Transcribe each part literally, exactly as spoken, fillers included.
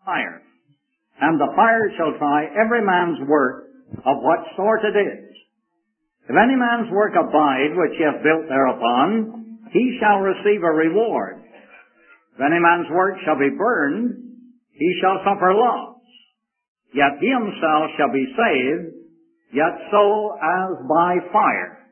fire. And the fire shall try every man's work of what sort it is. If any man's work abide which he hath built thereupon, he shall receive a reward. If any man's work shall be burned, he shall suffer loss. Yet he himself shall be saved, yet so as by fire.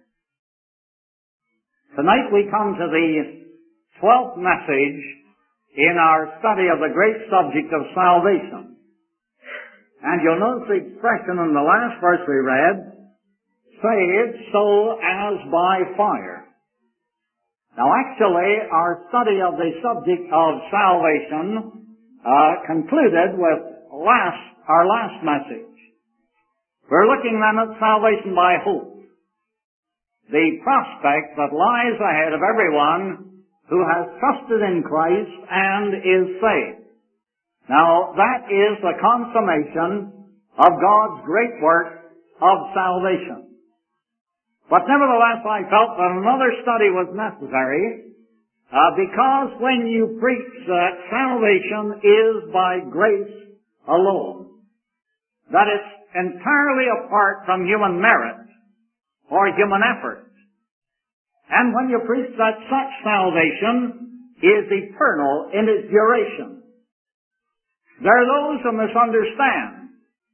Tonight we come to the twelfth message in our study of the great subject of salvation. And you'll notice the expression in the last verse we read, saved so as by fire. Now actually, our study of the subject of salvation uh, concluded with last our last message. We're looking then at salvation by hope, the prospect that lies ahead of everyone who has trusted in Christ and is saved. Now, that is the consummation of God's great work of salvation. But nevertheless, I felt that another study was necessary uh, because when you preach that salvation is by grace alone, that it's entirely apart from human merit or human effort, and when you preach that such salvation is eternal in its duration, there are those who misunderstand.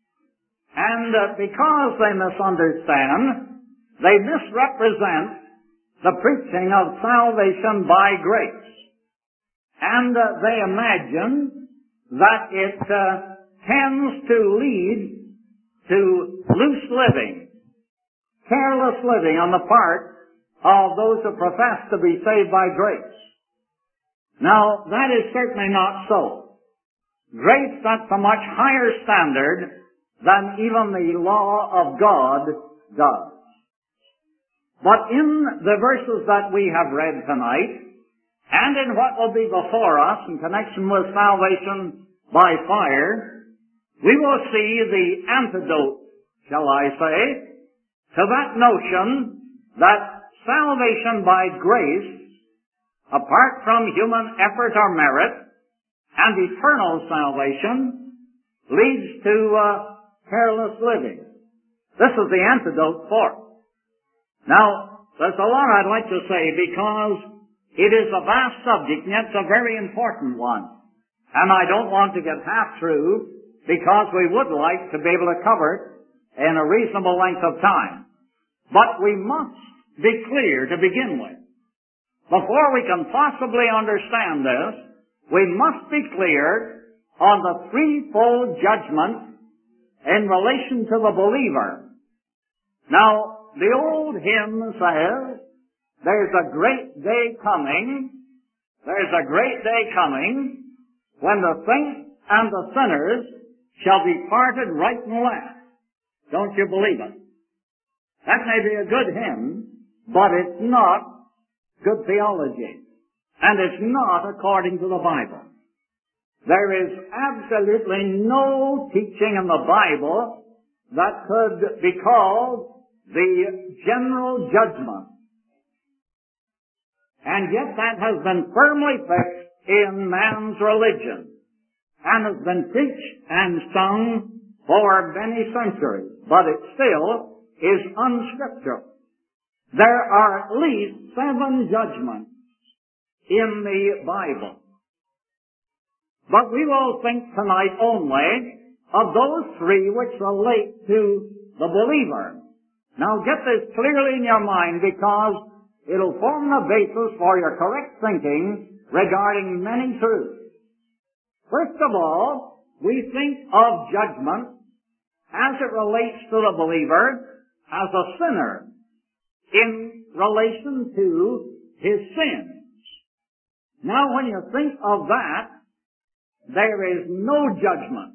And uh, because they misunderstand, they misrepresent the preaching of salvation by grace. And uh, they imagine that it uh, tends to lead to loose living, careless living on the part of those who profess to be saved by grace. Now, that is certainly not so. Grace sets a much higher standard than even the law of God does. But in the verses that we have read tonight, and in what will be before us in connection with salvation by fire, we will see the antidote, shall I say, to that notion that salvation by grace, apart from human effort or merit, and eternal salvation leads to uh, careless living. This is the antidote for it. Now, there's a lot I'd like to say because it is a vast subject, and yet it's a very important one. And I don't want to get half through because we would like to be able to cover it in a reasonable length of time. But we must be clear to begin with. Before we can possibly understand this, we must be clear on the threefold judgment in relation to the believer. Now, the old hymn says, there's a great day coming, there's a great day coming, when the saints and the sinners shall be parted right and left. Don't you believe it? That may be a good hymn, but it's not good theology. And it's not according to the Bible. There is absolutely no teaching in the Bible that could be called the general judgment. And yet that has been firmly fixed in man's religion and has been preached and sung for many centuries, but it still is unscriptural. There are at least seven judgments in the Bible. But we will think tonight only of those three which relate to the believer. Now get this clearly in your mind because it'll form the basis for your correct thinking regarding many truths. First of all, we think of judgment as it relates to the believer as a sinner in relation to his sin. Now, when you think of that, there is no judgment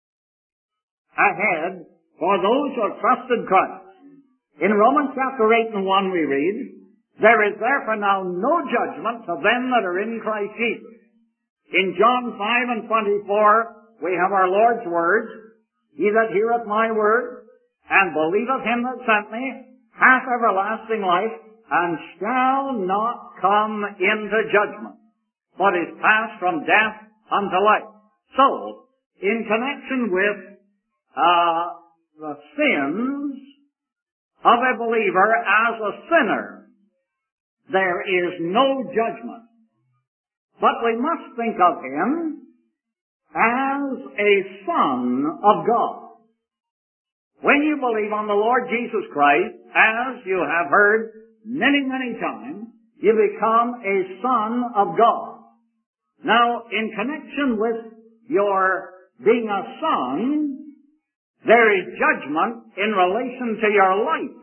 ahead for those who have trusted Christ. In Romans chapter eight and one we read, there is therefore now no judgment to them that are in Christ Jesus. In John five and twenty-four, we have our Lord's words, he that heareth my word, and believeth him that sent me, hath everlasting life, and shall not come into judgment, but is passed from death unto life. So, in connection with uh, the sins of a believer as a sinner, there is no judgment. But we must think of him as a son of God. When you believe on the Lord Jesus Christ, as you have heard many, many times, you become a son of God. Now, in connection with your being a son, there is judgment in relation to your life.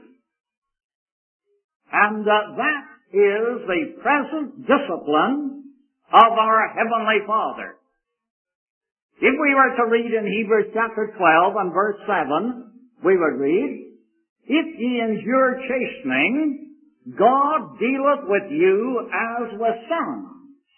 And uh, that is the present discipline of our Heavenly Father. If we were to read in Hebrews chapter twelve and verse seven, we would read, "If ye endure chastening, God dealeth with you as with sons.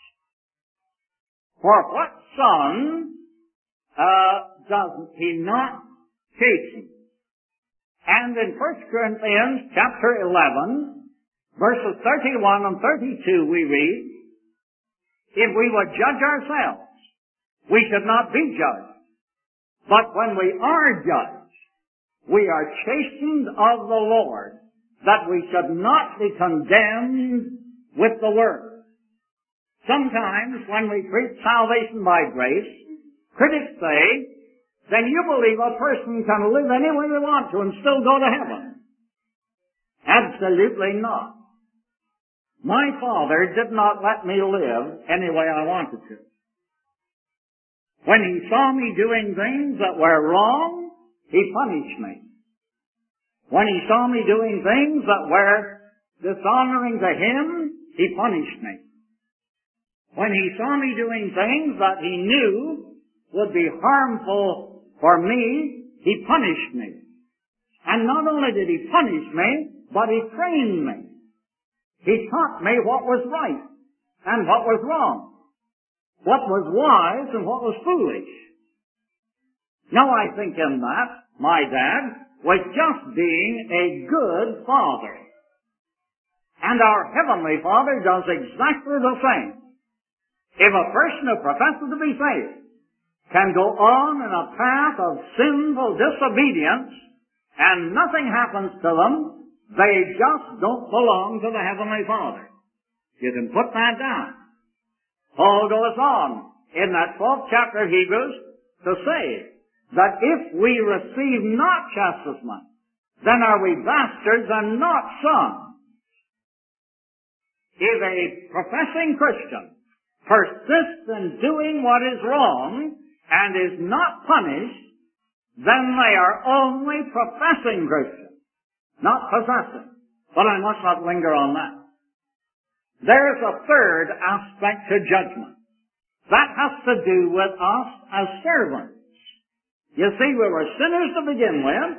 For what son uh, does he not chasten?" And in First Corinthians chapter eleven, verses thirty-one and thirty-two, we read, "If we would judge ourselves, we should not be judged. But when we are judged, we are chastened of the Lord, that we should not be condemned with the world." Sometimes when we preach salvation by grace, critics say, then you believe a person can live any way they want to and still go to heaven. Absolutely not. My Father did not let me live any way I wanted to. When He saw me doing things that were wrong, He punished me. When He saw me doing things that were dishonoring to Him, He punished me. When He saw me doing things that He knew would be harmful for me, He punished me. And not only did He punish me, but He trained me. He taught me what was right and what was wrong, what was wise and what was foolish. Now I think in that, my dad was just being a good father. And our Heavenly Father does exactly the same. If a person who professes to be saved can go on in a path of sinful disobedience and nothing happens to them, they just don't belong to the Heavenly Father. You can put that down. Paul goes on in that twelfth chapter of Hebrews to say that if we receive not chastisement, then are we bastards and not sons. If a professing Christian persists in doing what is wrong and is not punished, then they are only professing Christians, not possessing. But I must not linger on that. There's a third aspect to judgment. That has to do with us as servants. You see, we were sinners to begin with.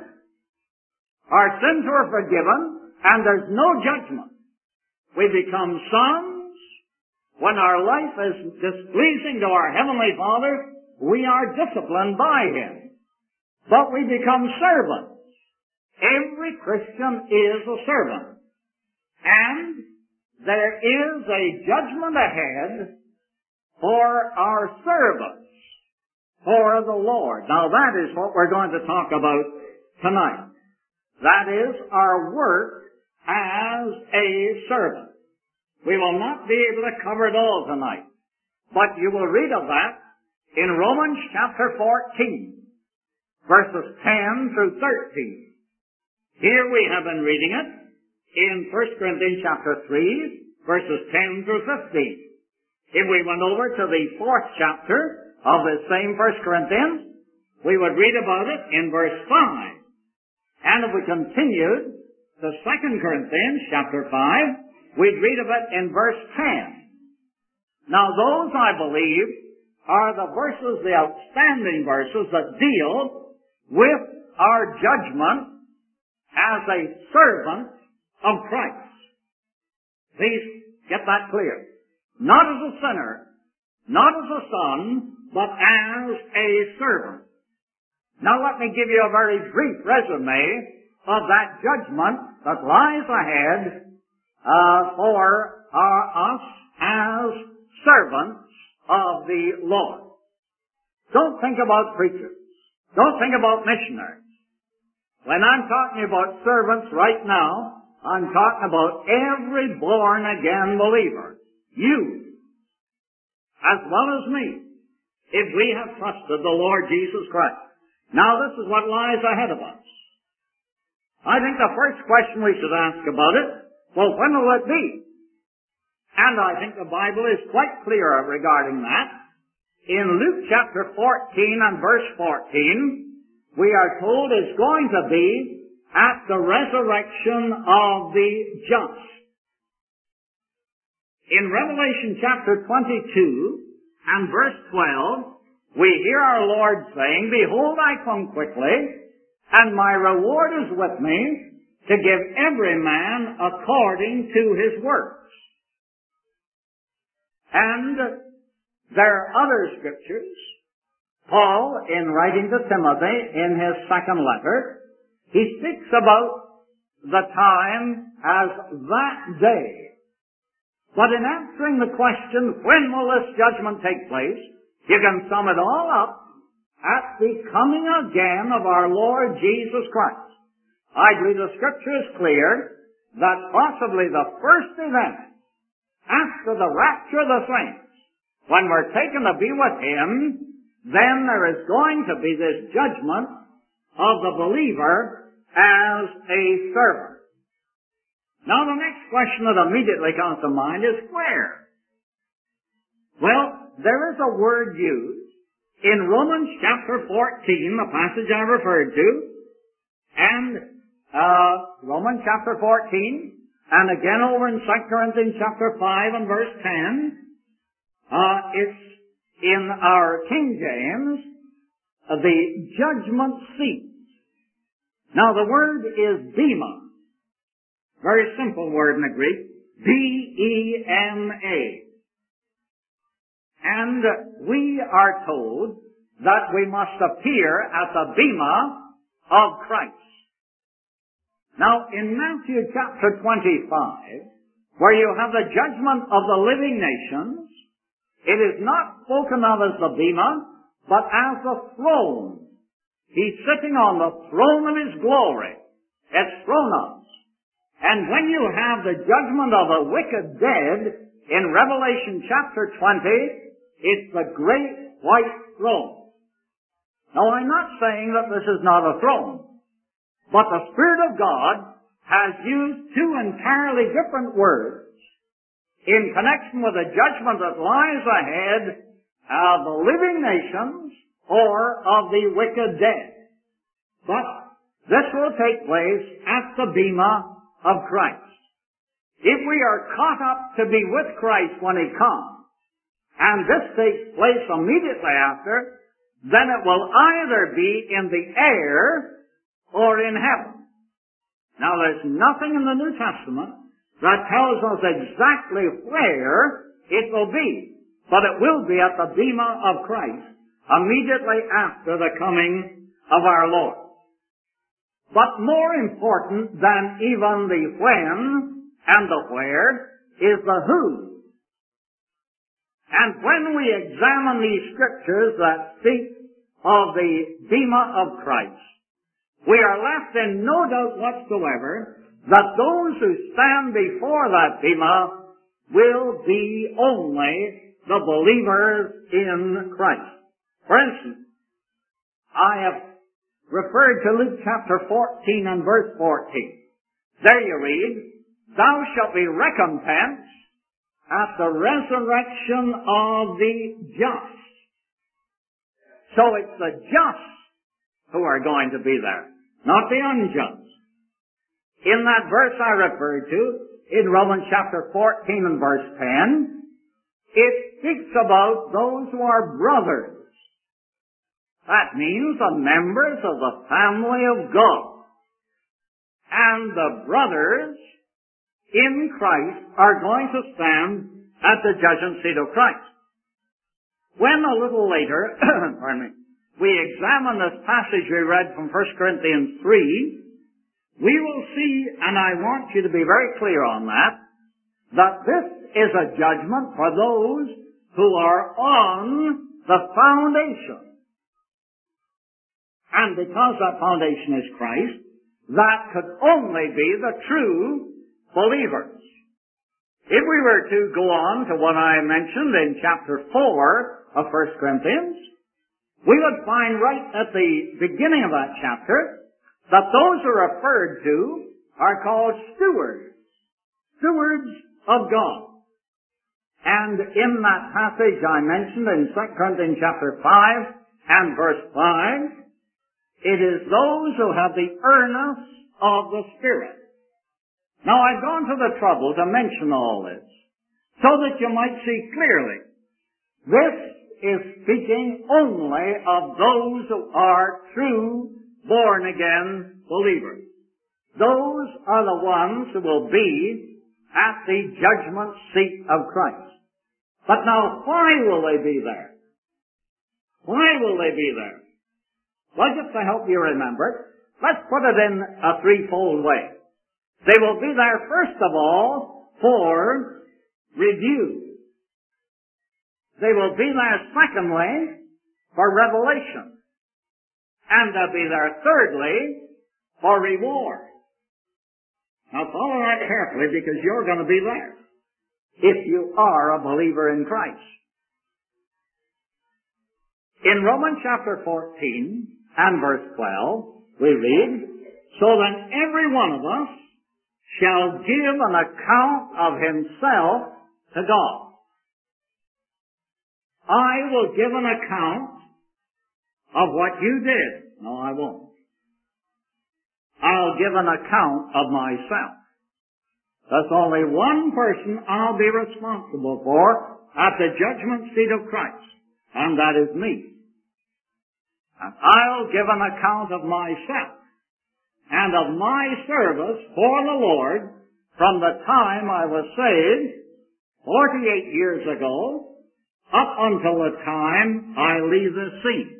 Our sins were forgiven, and there's no judgment. We become sons. When our life is displeasing to our Heavenly Father, we are disciplined by Him. But we become servants. Every Christian is a servant. And there is a judgment ahead for our service for the Lord. Now that is what we're going to talk about tonight. That is our work as a servant. We will not be able to cover it all tonight, but you will read of that in Romans chapter fourteen, verses ten through thirteen. Here we have been reading it in First Corinthians chapter three, verses ten through fifteen. If we went over to the fourth chapter of the same First Corinthians, we would read about it in verse five. And if we continued to Second Corinthians chapter five, we'd read of it in verse ten. Now those, I believe, are the verses, the outstanding verses that deal with our judgment as a servant of Christ. Please get that clear. Not as a sinner, not as a son, but as a servant. Now let me give you a very brief resume of that judgment that lies ahead Uh, for uh, us as servants of the Lord. Don't think about preachers. Don't think about missionaries. When I'm talking about servants right now, I'm talking about every born-again believer. You, as well as me, if we have trusted the Lord Jesus Christ. Now this is what lies ahead of us. I think the first question we should ask about it, well, when will it be? And I think the Bible is quite clear regarding that. In Luke chapter fourteen and verse fourteen, we are told it's going to be at the resurrection of the just. In Revelation chapter twenty-two and verse twelve, we hear our Lord saying, Behold, I come quickly, and my reward is with me to give every man according to his works. And there are other scriptures. Paul, in writing to Timothy in his second letter, he speaks about the time as that day. But in answering the question, when will this judgment take place, you can sum it all up at the coming again of our Lord Jesus Christ. I believe the Scripture is clear that possibly the first event after the rapture of the saints, when we're taken to be with Him, then there is going to be this judgment of the believer as a servant. Now the next question that immediately comes to mind is where? Well, there is a word used in Romans chapter fourteen, the passage I referred to, and uh, Romans chapter fourteen, and again over in Second Corinthians chapter five and verse ten, uh, it's in our King James, uh, the judgment seat. Now the word is bema. Very simple word in the Greek. B E M A. And we are told that we must appear at the bema of Christ. Now, in Matthew chapter twenty-five, where you have the judgment of the living nations, it is not spoken of as the bema, but as the throne. He's sitting on the throne of His glory. It's thronos. And when you have the judgment of the wicked dead in Revelation chapter twenty, it's the great white throne. Now, I'm not saying that this is not a throne, but the Spirit of God has used two entirely different words in connection with the judgment that lies ahead of the living nations or of the wicked dead. But this will take place at the bema of Christ. If we are caught up to be with Christ when He comes, and this takes place immediately after, then it will either be in the air or in heaven. Now there's nothing in the New Testament that tells us exactly where it will be, but it will be at the bema of Christ immediately after the coming of our Lord. But more important than even the when and the where is the who. And when we examine these scriptures that speak of the bema of Christ, we are left in no doubt whatsoever that those who stand before that bema will be only the believers in Christ. For instance, I have referred to Luke chapter fourteen and verse fourteen. There you read, Thou shalt be recompensed at the resurrection of the just. So it's the just who are going to be there, not the unjust. In that verse I referred to, in Romans chapter fourteen and verse ten, it speaks about those who are brothers. That means the members of the family of God. And the brothers in Christ are going to stand at the judgment seat of Christ. When a little later, pardon me, we examine this passage we read from First Corinthians three, we will see, and I want you to be very clear on that, that this is a judgment for those who are on the foundation And because that foundation is Christ, that could only be the true believers. If we were to go on to what I mentioned in chapter four of First Corinthians, we would find right at the beginning of that chapter that those who are referred to are called stewards, stewards of God. And in that passage I mentioned in Second Corinthians chapter five and verse five, it is those who have the earnest of the Spirit. Now I've gone to the trouble to mention all this so that you might see clearly. This is speaking only of those who are true born-again believers. Those are the ones who will be at the judgment seat of Christ. But now, why will they be there? Why will they be there? Well, just to help you remember, let's put it in a threefold way. They will be there, first of all, for review. They will be there, secondly, for revelation. And they'll be there, thirdly, for reward. Now follow that carefully, because you're going to be there if you are a believer in Christ. In Romans chapter fourteen and verse twelve, we read, "So then every one of us shall give an account of himself to God." I will give an account of what you did. No, I won't. I'll give an account of myself. There's only one person I'll be responsible for at the judgment seat of Christ, and that is me. And I'll give an account of myself and of my service for the Lord from the time I was saved forty-eight years ago up until the time I leave this scene.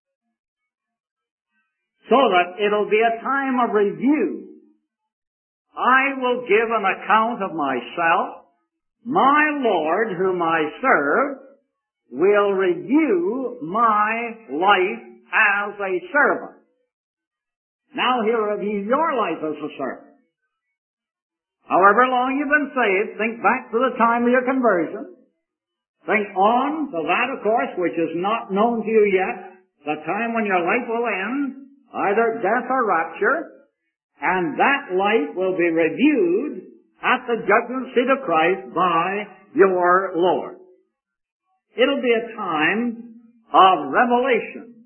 So that it'll be a time of review. I will give an account of myself. My Lord, whom I serve, will review my life as a servant. Now he'll review your life as a servant. However long you've been saved, think back to the time of your conversion. Think on to that, of course, which is not known to you yet, the time when your life will end, either death or rapture, and that life will be reviewed at the judgment seat of Christ by your Lord. It'll be a time of revelation.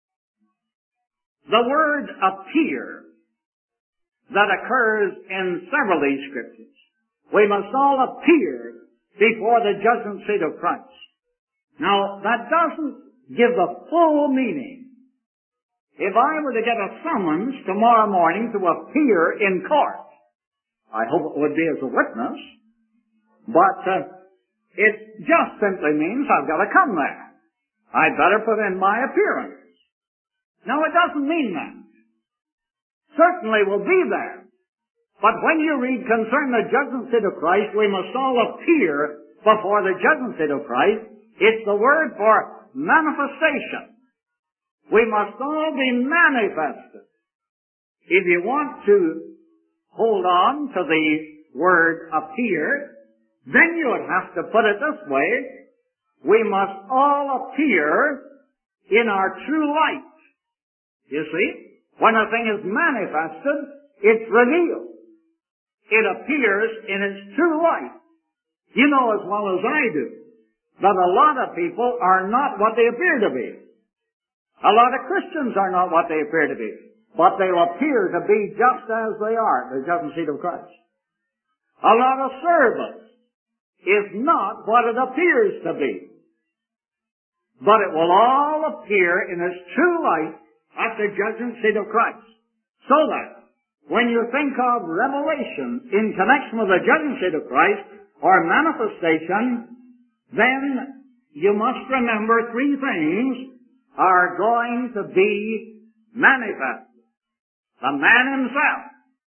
The word appear that occurs in several of these scriptures. We must all appear before the judgment seat of Christ. Now, that doesn't give the full meaning. If I were to get a summons tomorrow morning to appear in court, I hope it would be as a witness, but uh, it just simply means I've got to come there. I'd better put in my appearance. No, it doesn't mean that. Certainly we'll be there. But when you read concerning the judgment seat of Christ, we must all appear before the judgment seat of Christ. It's the word for manifestation. We must all be manifested. If you want to hold on to the word appear, then you would have to put it this way. We must all appear in our true light. You see, when a thing is manifested, it's revealed. It appears in its true light. You know as well as I do that a lot of people are not what they appear to be. A lot of Christians are not what they appear to be, but they'll appear to be just as they are at the judgment seat of Christ. A lot of service is not what it appears to be, but it will all appear in its true light at the judgment seat of Christ. So that when you think of revelation in connection with the judgment seat of Christ or manifestation, then you must remember three things are going to be manifested. The man himself.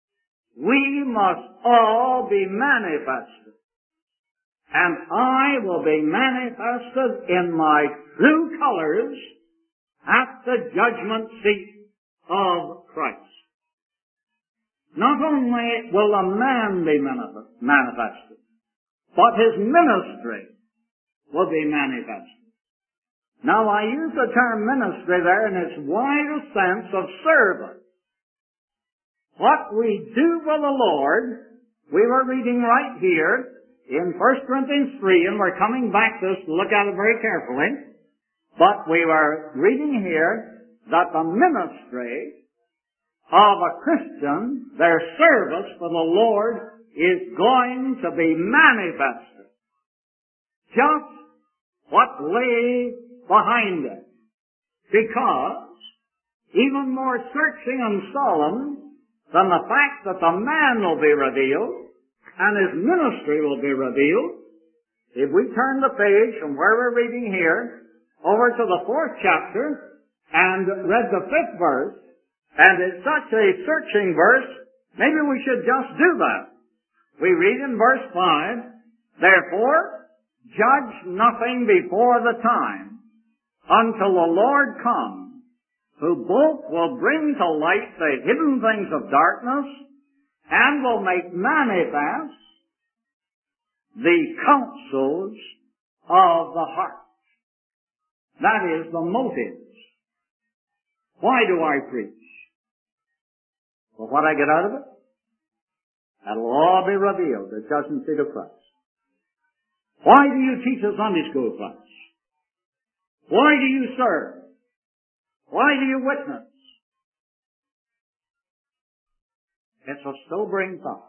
We must all be manifested. And I will be manifested in my true colors at the judgment seat of Christ. Not only will the man be manifested, but his ministry will be manifested. Now, I use the term ministry there in its widest sense of service. What we do for the Lord, we were reading right here in First Corinthians three, and we're coming back to this to look at it very carefully, but we were reading here that the ministry of a Christian, their service for the Lord, is going to be manifested. Just what lay behind it. Because, even more searching and solemn than the fact that the man will be revealed and his ministry will be revealed, if we turn the page from where we're reading here over to the fourth chapter and read the fifth verse, and it's such a searching verse, maybe we should just do that. We read in verse five, therefore, judge nothing before the time, until the Lord come, who both will bring to light the hidden things of darkness, and will make manifest the counsels of the heart. That is, the motives. Why do I preach? Well, what I get out of it? That'll all be revealed, the judgment seat of Christ. Why do you teach a Sunday school class? Why do you serve? Why do you witness? It's a sobering thought.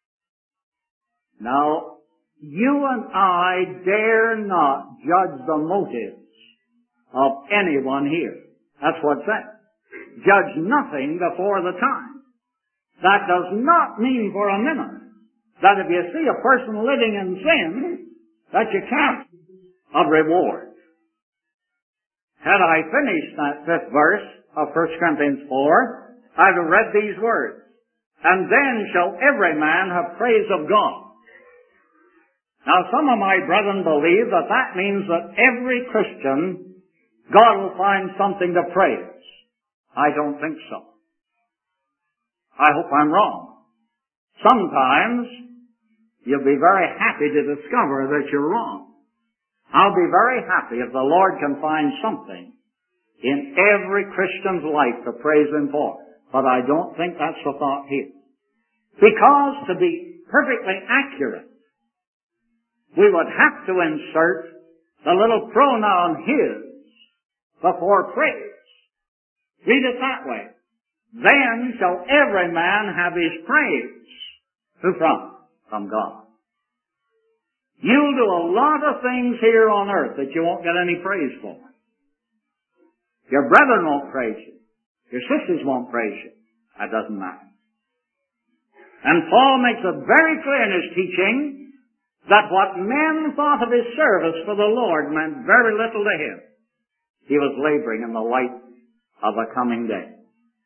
Now, you and I dare not judge the motives of anyone here. That's what's said. Judge nothing before the time. That does not mean for a minute that if you see a person living in sin, that you can't of reward. Had I finished that fifth verse of First Corinthians four, I'd have read these words, and then shall every man have praise of God. Now, some of my brethren believe that that means that every Christian, God will find something to praise. I don't think so. I hope I'm wrong. Sometimes you'll be very happy to discover that you're wrong. I'll be very happy if the Lord can find something in every Christian's life to praise Him for. But I don't think that's the thought here. Because to be perfectly accurate, we would have to insert the little pronoun his before praise. Read it that way. Then shall every man have his praise. Who from? From God. You'll do a lot of things here on earth that you won't get any praise for. Your brethren won't praise you. Your sisters won't praise you. That doesn't matter. And Paul makes it very clear in his teaching that what men thought of his service for the Lord meant very little to him. He was laboring in the light of a coming day.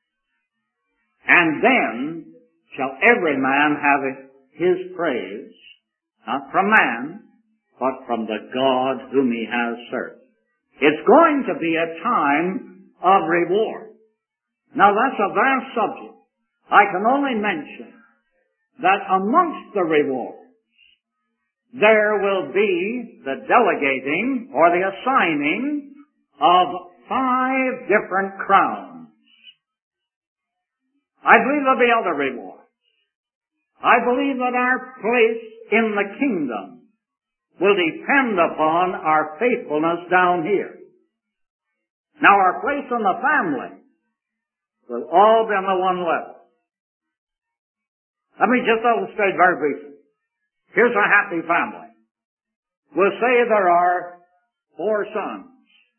And then shall every man have his praise, not from man, but from the God whom he has served. It's going to be a time of reward. Now that's a vast subject. I can only mention that amongst the rewards, there will be the delegating or the assigning of five different crowns. I believe there'll be other rewards. I believe that our place in the kingdom will depend upon our faithfulness down here. Now, our place in the family will all be on the one level. Let me just illustrate very briefly. Here's a happy family. We'll say there are four sons.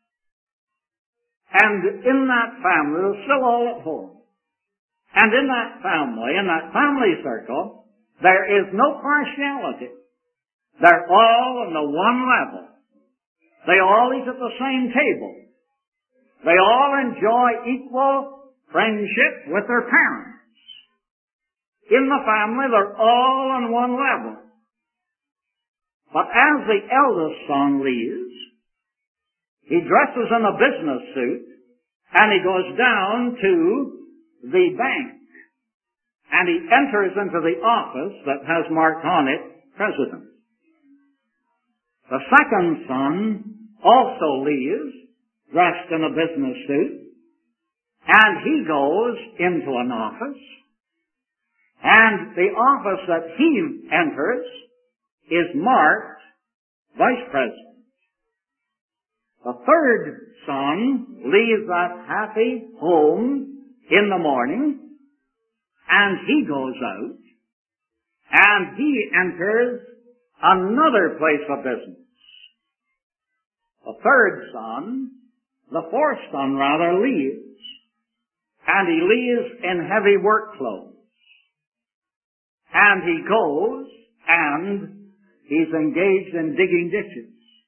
And in that family, they're still all at home. And in that family, in that family circle, there is no partiality. They're all on the one level. They all eat at the same table. They all enjoy equal friendship with their parents. In the family, they're all on one level. But as the eldest son leaves, he dresses in a business suit and he goes down to the bank, and he enters into the office that has marked on it, President. The second son also leaves, dressed in a business suit, and he goes into an office, and the office that he enters is marked Vice President. The third son leaves that happy home in the morning, and he goes out, and he enters another place of business. The third son, the fourth son rather, leaves, and he leaves in heavy work clothes. And he goes, and he's engaged in digging ditches.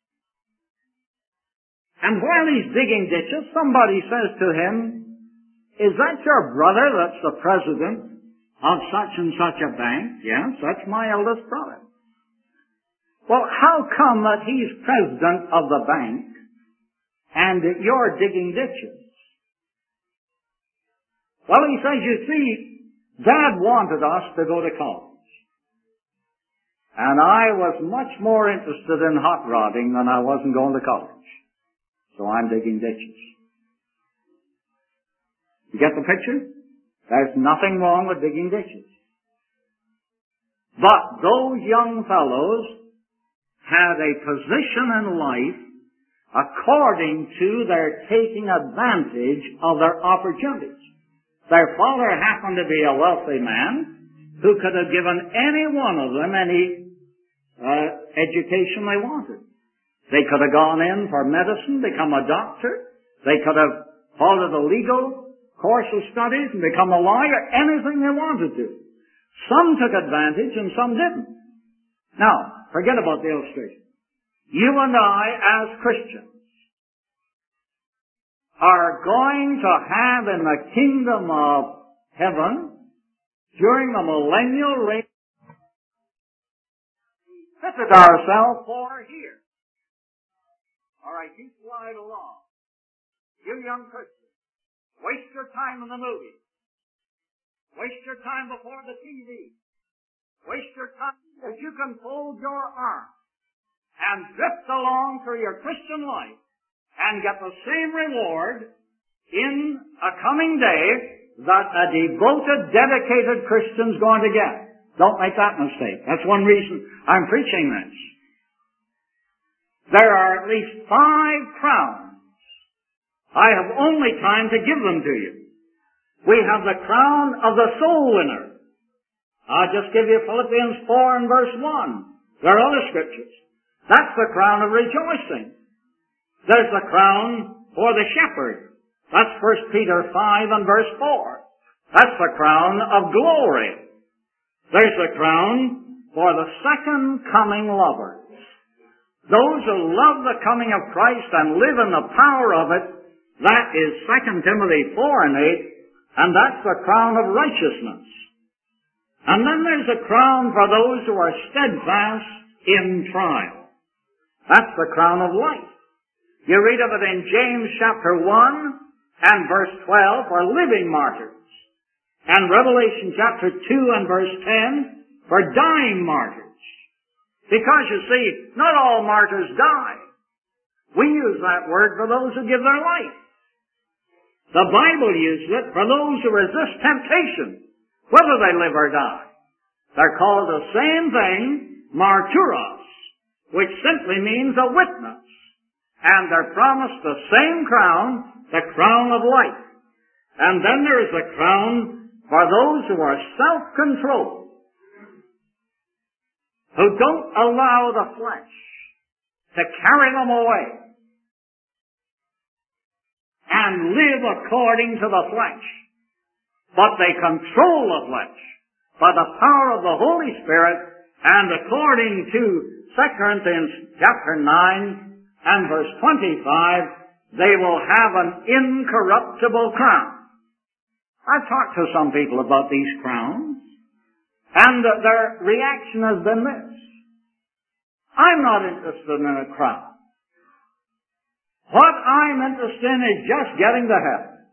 And while he's digging ditches, somebody says to him, "Is that your brother that's the president of such and such a bank?" "Yes, that's my eldest brother." "Well, how come that he's president of the bank and that you're digging ditches?" Well, he says, "You see, Dad wanted us to go to college. And I was much more interested in hot rodding than I was in going to college. So I'm digging ditches." You get the picture? There's nothing wrong with digging ditches. But those young fellows had a position in life according to their taking advantage of their opportunities. Their father happened to be a wealthy man who could have given any one of them any uh, education they wanted. They could have gone in for medicine, become a doctor. They could have followed a legal course of studies and become a lawyer, anything they wanted to. Some took advantage and some didn't. Now, forget about the illustration. You and I, as Christians, are going to have in the kingdom of heaven, during the millennial reign, we fitted ourselves for here. All right, you slide along. You young Christians, waste your time in the movies. Waste your time before the T V. Waste your time as you can fold your arms and drift along through your Christian life and get the same reward in a coming day that a devoted, dedicated Christian's going to get. Don't make that mistake. That's one reason I'm preaching this. There are at least five crowns. I have only time to give them to you. We have the crown of the soul winner. I'll just give you Philippians four and verse one. There are other scriptures. That's the crown of rejoicing. There's the crown for the shepherd. That's First Peter five and verse four. That's the crown of glory. There's the crown for the second coming lovers. Those who love the coming of Christ and live in the power of it, that is Second Timothy four and eight, and that's the crown of righteousness. And then there's a crown for those who are steadfast in trial. That's the crown of life. You read of it in James chapter one and verse twelve for living martyrs. And Revelation chapter two and verse ten for dying martyrs. Because you see, not all martyrs die. We use that word for those who give their life. The Bible uses it for those who resist temptation, whether they live or die. They're called the same thing, martyros, which simply means a witness. And they're promised the same crown, the crown of life. And then there is a crown for those who are self-controlled, who don't allow the flesh to carry them away and live according to the flesh, but they control the flesh by the power of the Holy Spirit, and according to Second Corinthians chapter nine and verse twenty-five, they will have an incorruptible crown. I've talked to some people about these crowns, and their reaction has been this: I'm not interested in a crown. What I'm interested in is just getting to heaven.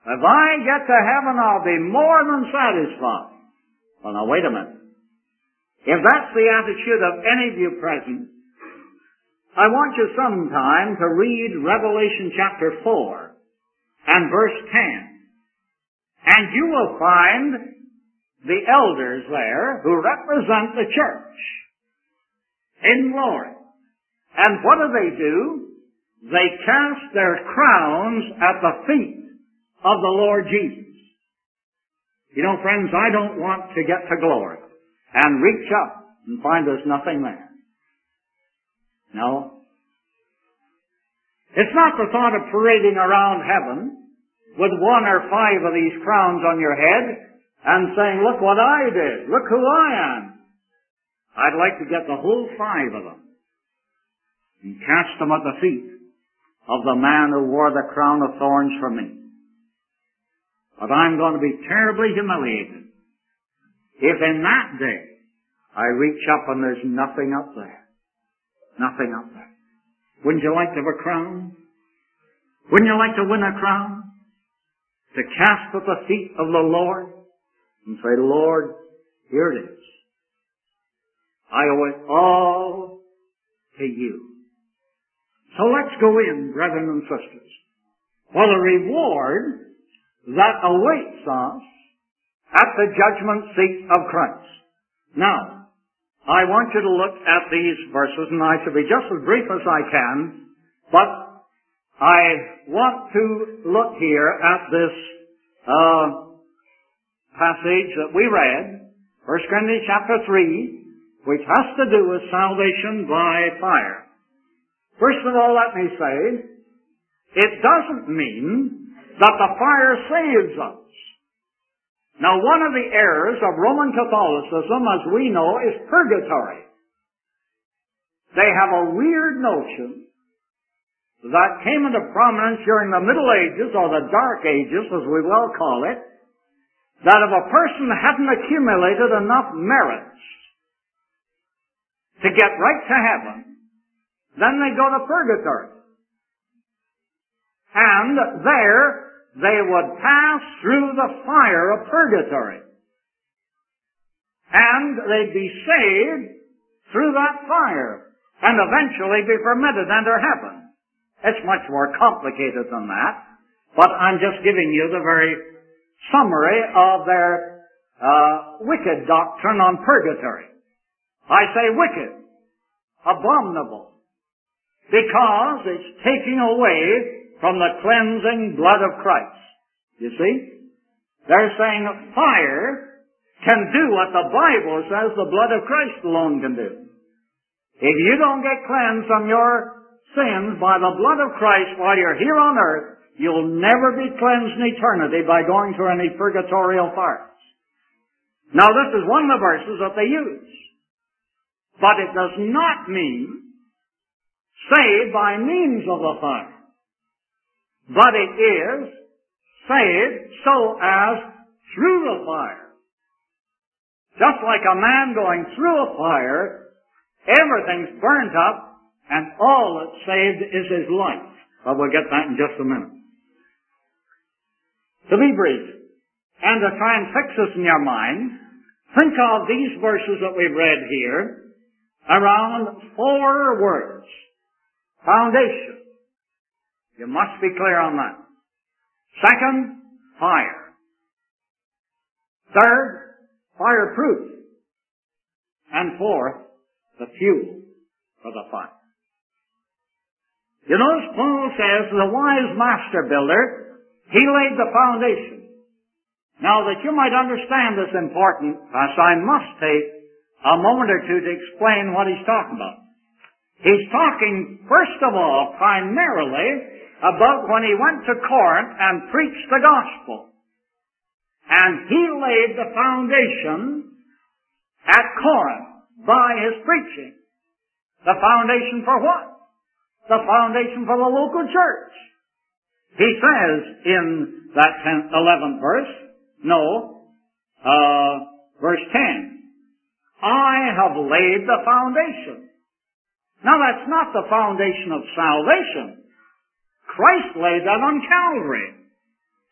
If I get to heaven, I'll be more than satisfied. Well, now wait a minute. If that's the attitude of any of you present, I want you sometime to read Revelation chapter four and verse ten. And you will find the elders there who represent the church in glory. And what do they do? They cast their crowns at the feet of the Lord Jesus. You know, friends, I don't want to get to glory and reach up and find there's nothing there. No. It's not the thought of parading around heaven with one or five of these crowns on your head and saying, look what I did, look who I am. I'd like to get the whole five of them and cast them at the feet of the man who wore the crown of thorns for me. But I'm going to be terribly humiliated if in that day I reach up and there's nothing up there. Nothing up there. Wouldn't you like to have a crown? Wouldn't you like to win a crown? To cast at the feet of the Lord and say, Lord, here it is. I owe it all to you. So let's go in, brethren and sisters, for the reward that awaits us at the judgment seat of Christ. Now, I want you to look at these verses, and I shall be just as brief as I can, but I want to look here at this uh, passage that we read, First Corinthians chapter three, which has to do with salvation by fire. First of all, let me say, it doesn't mean that the fire saves us. Now, one of the errors of Roman Catholicism, as we know, is purgatory. They have a weird notion that came into prominence during the Middle Ages, or the Dark Ages, as we well call it, that if a person hadn't accumulated enough merits to get right to heaven, then they go to purgatory. And there they would pass through the fire of purgatory. And they'd be saved through that fire and eventually be permitted to enter heaven. It's much more complicated than that, but I'm just giving you the very summary of their uh, wicked doctrine on purgatory. I say wicked, abominable, because it's taking away from the cleansing blood of Christ. You see? They're saying that fire can do what the Bible says the blood of Christ alone can do. If you don't get cleansed from your sins by the blood of Christ while you're here on earth, you'll never be cleansed in eternity by going through any purgatorial fires. Now, this is one of the verses that they use. But it does not mean saved by means of the fire. But it is saved so as through the fire. Just like a man going through a fire, everything's burnt up, and all that's saved is his life. But we'll get that in just a minute. To be brief, and to try and fix this in your mind, think of these verses that we've read here around four words. Foundation. You must be clear on that. Second, fire. Third, fireproof. And fourth, the fuel for the fire. You notice Paul says the wise master builder, he laid the foundation. Now, that you might understand this important, perhaps I must take a moment or two to explain what he's talking about. He's talking, first of all, primarily about when he went to Corinth and preached the gospel. And he laid the foundation at Corinth by his preaching. The foundation for what? The foundation for the local church. He says in that tenth, eleventh verse, no, uh, verse ten, I have laid the foundation. Now that's not the foundation of salvation. Christ laid that on Calvary.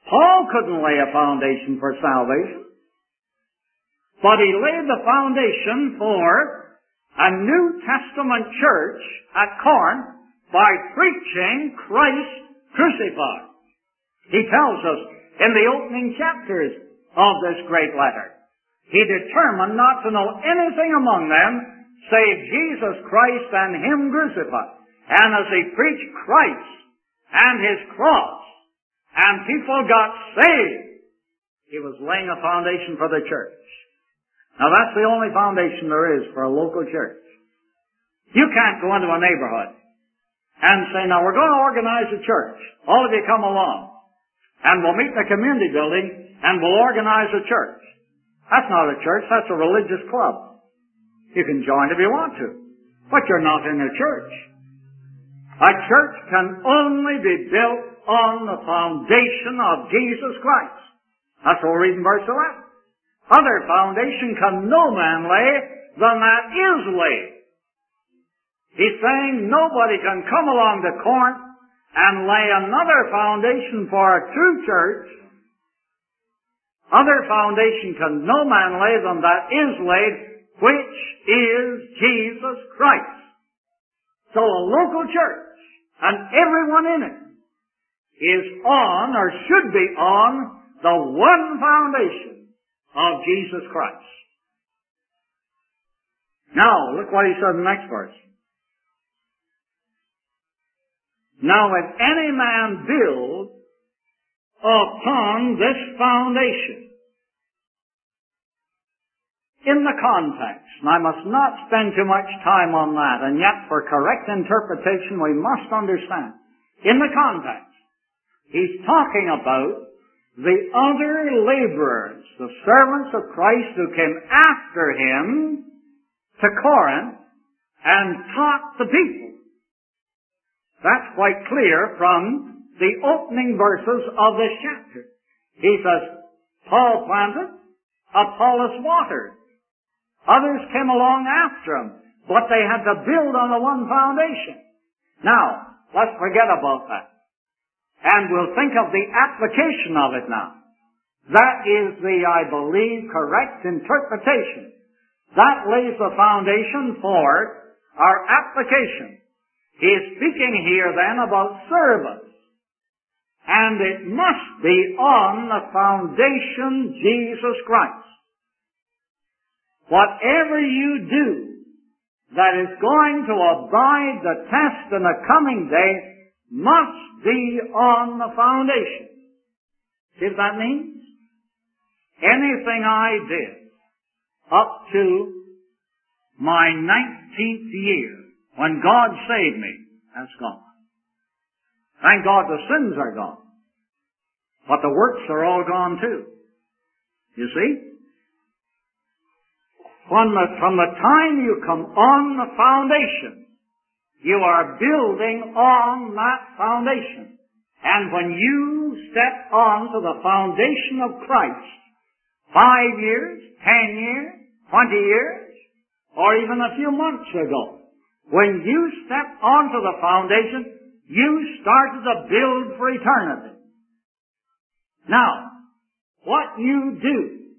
Paul couldn't lay a foundation for salvation, but he laid the foundation for a New Testament church at Corinth by preaching Christ crucified. He tells us in the opening chapters of this great letter, he determined not to know anything among them save Jesus Christ and Him crucified. And as he preached Christ and His cross, and people got saved, he was laying a foundation for the church. Now that's the only foundation there is for a local church. You can't go into a neighborhood and say, now we're going to organize a church. All of you come along. And we'll meet in the community building and we'll organize a church. That's not a church, that's a religious club. You can join if you want to, but you're not in a church. A church can only be built on the foundation of Jesus Christ. That's what we're reading verse eleven. Other foundation can no man lay than that is laid. He's saying nobody can come along to Corinth and lay another foundation for a true church. Other foundation can no man lay than that is laid, which is Jesus Christ. So a local church, and everyone in it, is on, or should be on, the one foundation of Jesus Christ. Now, look what he said in the next verse. Now, if any man build upon this foundation, in the context, and I must not spend too much time on that, and yet for correct interpretation we must understand. In the context, he's talking about the other laborers, the servants of Christ who came after him to Corinth and taught the people. That's quite clear from the opening verses of this chapter. He says, Paul planted, Apollos watered. Others came along after him, but they had to build on the one foundation. Now, let's forget about that. And we'll think of the application of it now. That is the, I believe, correct interpretation. That lays the foundation for our application. He is speaking here then about service. And it must be on the foundation Jesus Christ. Whatever you do that is going to abide the test in the coming day must be on the foundation. See what that means? Anything I did up to my nineteenth year, when God saved me, that's gone. Thank God the sins are gone. But the works are all gone too. You see? From the, from the time you come on the foundation, you are building on that foundation. And when you step onto the foundation of Christ, five years, ten years, twenty years, or even a few months ago, when you step onto the foundation, you started to build for eternity. Now, what you do,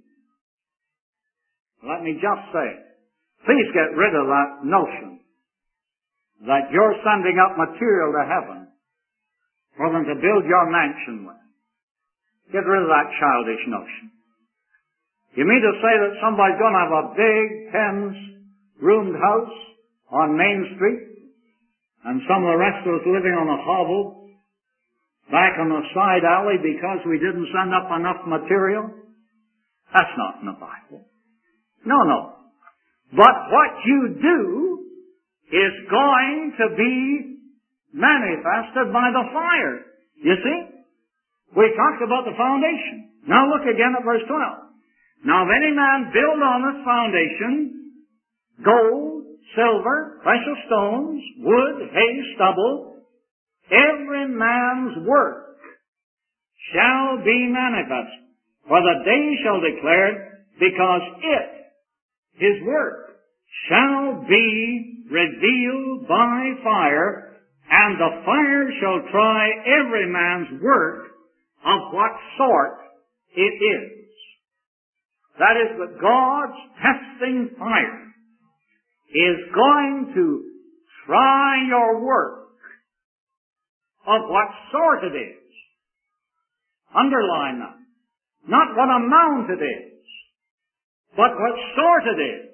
let me just say, please get rid of that notion that you're sending up material to heaven for them to build your mansion with. Get rid of that childish notion. You mean to say that somebody's going to have a big, ten-roomed house on Main Street, and some of the rest of us living on a hovel back on the side alley because we didn't send up enough material? That's not in the Bible. No, no. But what you do is going to be manifested by the fire. You see? We talked about the foundation. Now look again at verse twelve. Now if any man build on this foundation, gold, silver, precious stones, wood, hay, stubble, every man's work shall be manifest. For the day shall declare it, because it, his work, shall be revealed by fire, and the fire shall try every man's work of what sort it is. That is, that God's testing fire is going to try your work of what sort it is. Underline that. Not what amount it is, but what sort it is.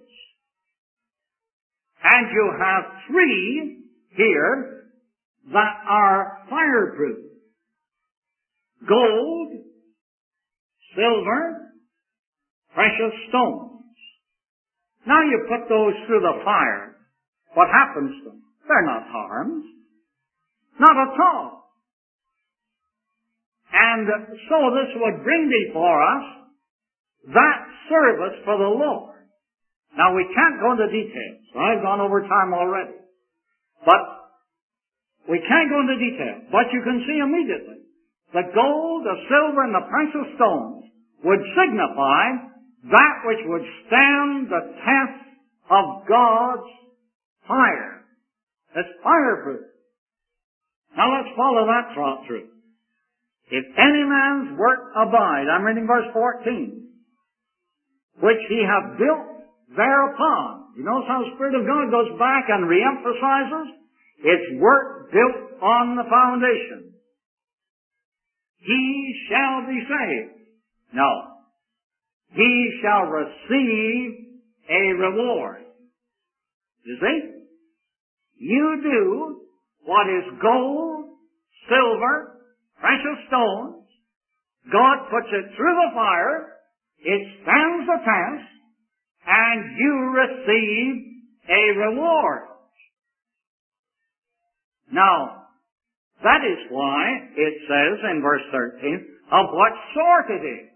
And you have three here that are fireproof. Gold, silver, precious stones. Now you put those through the fire. What happens to them? They're not harmed. Not at all. And so this would bring before us that service for the Lord. Now we can't go into details. I've gone over time already. But we can't go into detail. But you can see immediately the gold, the silver, and the precious stones would signify that which would stand the test of God's fire. It's fireproof. Now let's follow that thought through. If any man's work abide, I'm reading verse fourteen, which he hath built thereupon. You notice how the Spirit of God goes back and reemphasizes its work built on the foundation. He shall be saved. No. He shall receive a reward. You see? You do what is gold, silver, precious stones. God puts it through the fire. It stands the test. And you receive a reward. Now, that is why it says in verse thirteen, of what sort it is.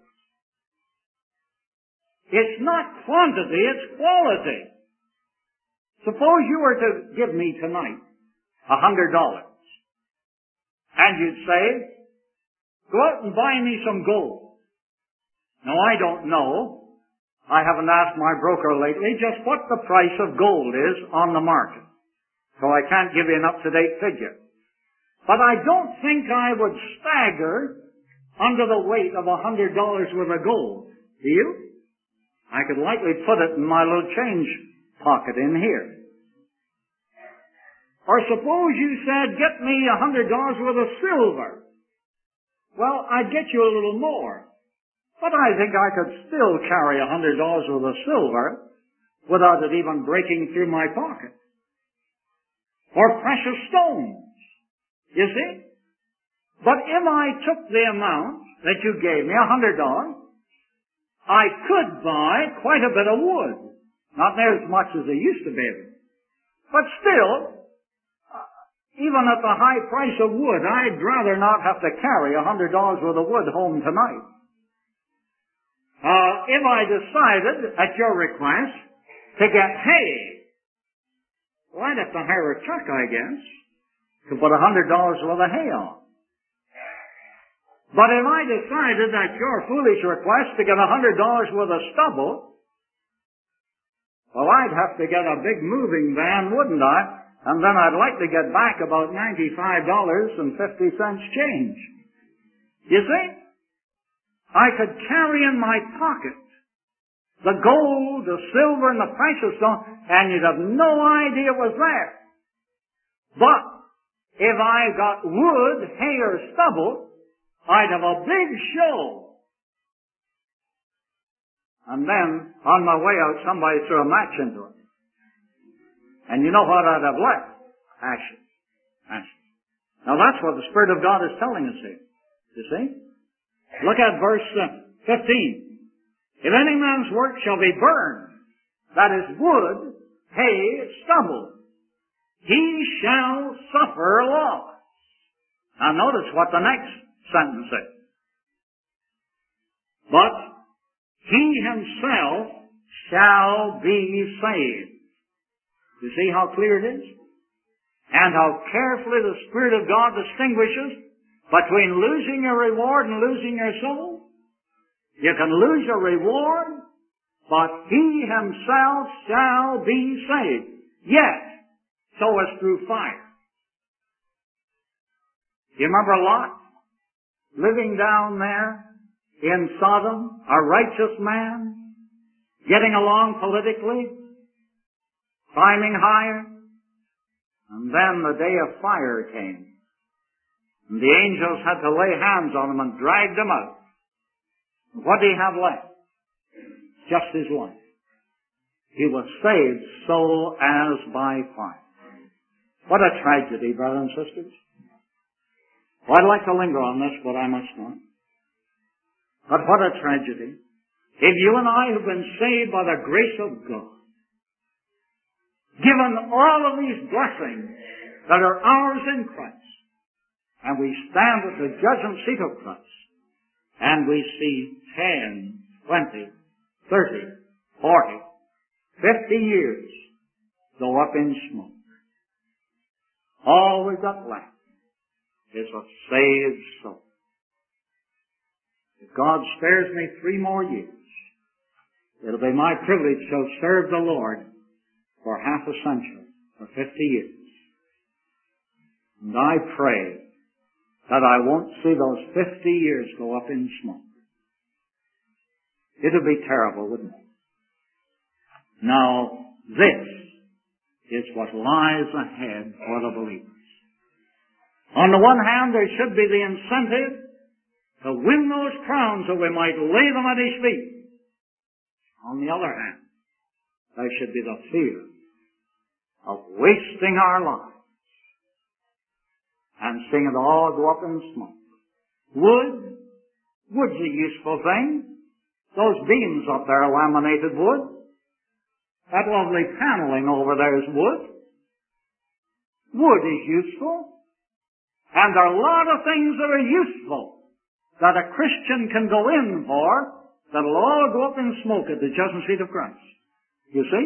It's not quantity, it's quality. Suppose you were to give me tonight a hundred dollars. And you'd say, go out and buy me some gold. Now I don't know. I haven't asked my broker lately just what the price of gold is on the market. So I can't give you an up-to-date figure. But I don't think I would stagger under the weight of a hundred dollars worth of gold. Do you? I could likely put it in my little change pocket in here. Or suppose you said, get me a hundred dollars worth of silver. Well, I'd get you a little more. But I think I could still carry a hundred dollars worth of silver without it even breaking through my pocket. Or precious stones. You see? But if I took the amount that you gave me, a hundred dollars, I could buy quite a bit of wood. Not near as much as they used to be. But still, even at the high price of wood, I'd rather not have to carry a hundred dollars worth of wood home tonight. Uh, if I decided, at your request, to get hay, well, I'd have to hire a truck, I guess, to put a hundred dollars worth of hay on. But if I decided, at your foolish request, to get a hundred dollars worth of stubble, well, I'd have to get a big moving van, wouldn't I? And then I'd like to get back about ninety-five dollars and fifty cents change. You see? I could carry in my pocket the gold, the silver, and the precious stone, and you'd have no idea it was there. But if I got wood, hay, or stubble, I'd have a big show. And then, on my way out, somebody threw a match into it. And you know what I'd have left? Ashes. Ashes. Now that's what the Spirit of God is telling us here. You see? Look at verse fifteen. If any man's work shall be burned, that is wood, hay, stubble, he shall suffer loss. Now notice what the next sentence is. But he himself shall be saved. You see how clear it is? And how carefully the Spirit of God distinguishes between losing your reward and losing your soul. You can lose your reward, but he himself shall be saved. Yet, so as through fire. You remember Lot? living down there in Sodom, a righteous man, getting along politically, climbing higher, and then the day of fire came. And the angels had to lay hands on him and drag them out. What did he have left? Just his life. He was saved so as by fire. What a tragedy, brothers and sisters. Well, I'd like to linger on this, but I must not. But what a tragedy. If you and I have been saved by the grace of God, given all of these blessings that are ours in Christ, and we stand at the judgment seat of Christ, and we see ten, twenty, thirty, forty, fifty years go up in smoke. All we've got left is a saved soul. If God spares me three more years, it'll be my privilege to have served the Lord for half a century, for fifty years. And I pray that I won't see those fifty years go up in smoke. It'll be terrible, wouldn't it? Now, this is what lies ahead for the believers. On the one hand, there should be the incentive to win those crowns that we might lay them at His feet. On the other hand, there should be the fear of wasting our lives and seeing it all go up in smoke. Wood, wood's a useful thing. Those beams up there are laminated wood. That lovely paneling over there is wood. Wood is useful. And there are a lot of things that are useful that a Christian can go in for that'll all go up in smoke at the judgment seat of Christ. You see?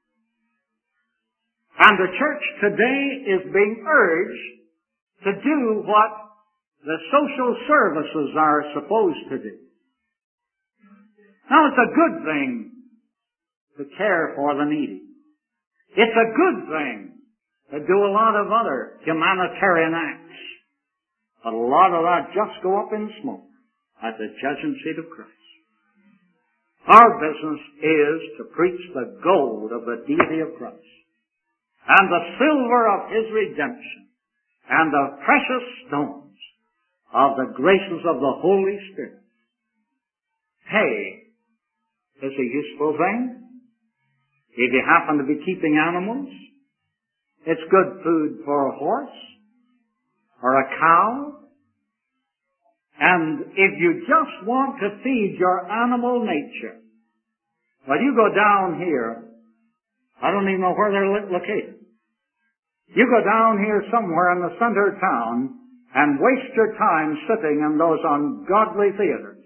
And the church today is being urged to do what the social services are supposed to do. Now, it's a good thing to care for the needy. It's a good thing to do a lot of other humanitarian acts. But a lot of that just go up in smoke at the judgment seat of Christ. Our business is to preach the gold of the deity of Christ and the silver of His redemption and the precious stones of the graces of the Holy Spirit. Hay is a useful thing. If you happen to be keeping animals, it's good food for a horse or a cow. And if you just want to feed your animal nature, well, you go down here, I don't even know where they're located. You go down here somewhere in the center of town and waste your time sitting in those ungodly theaters.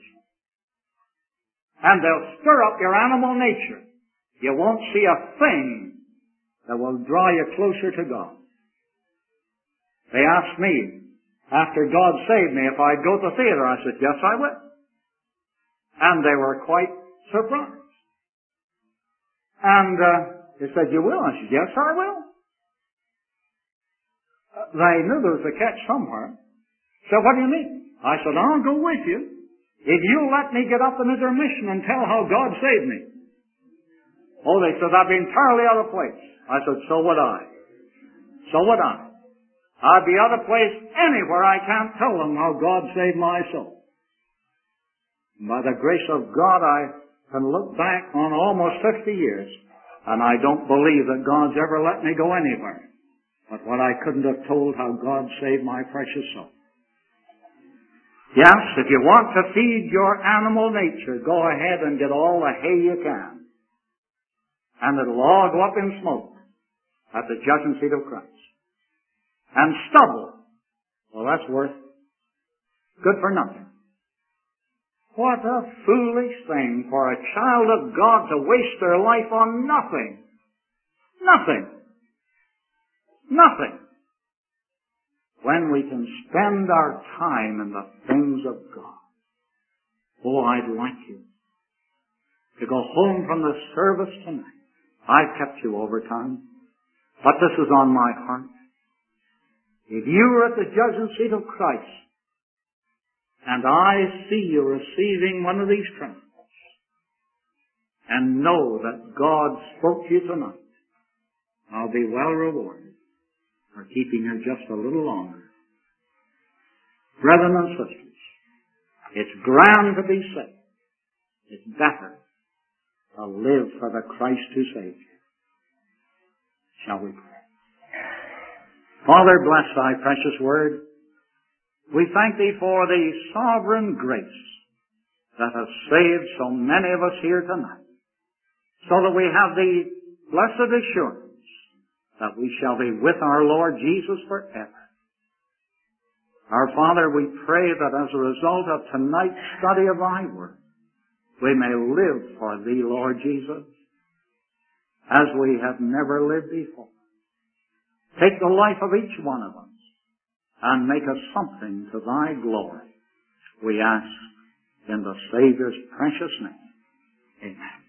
And they'll stir up your animal nature. You won't see a thing that will draw you closer to God. They asked me, after God saved me, if I'd go to the theater. I said, yes, I will. And they were quite surprised. And uh, they said, you will? I said, yes, I will. Uh, they knew there was a catch somewhere. So what do you mean? I said, I'll go with you if you'll let me get up in intermission and tell how God saved me. Oh, they said, I'd be entirely out of place. I said, so would I. So would I. I'd be out of place anywhere I can't tell them how God saved my soul. By the grace of God, I can look back on almost fifty years, and I don't believe that God's ever let me go anywhere but what I couldn't have told how God saved my precious soul. Yes, if you want to feed your animal nature, go ahead and get all the hay you can. And it'll all go up in smoke at the judgment seat of Christ. And stubble, well, that's worth good for nothing. What a foolish thing for a child of God to waste their life on nothing. Nothing. Nothing. When we can spend our time in the things of God. Oh, I'd like you to go home from the service tonight. I've kept you overtime, but this is on my heart. If you were at the judgment seat of Christ and I see you receiving one of these principles, and know that God spoke to you tonight, I'll be well rewarded for keeping her just a little longer. Brethren and sisters, it's grand to be saved. It's better to live for the Christ who saved you. Shall we pray? Father, bless thy precious word. We thank thee for the sovereign grace that has saved so many of us here tonight, so that we have the blessed assurance that we shall be with our Lord Jesus forever. Our Father, we pray that as a result of tonight's study of thy word, we may live for thee, Lord Jesus, as we have never lived before. Take the life of each one of us and make us something to thy glory. We ask in the Savior's precious name. Amen.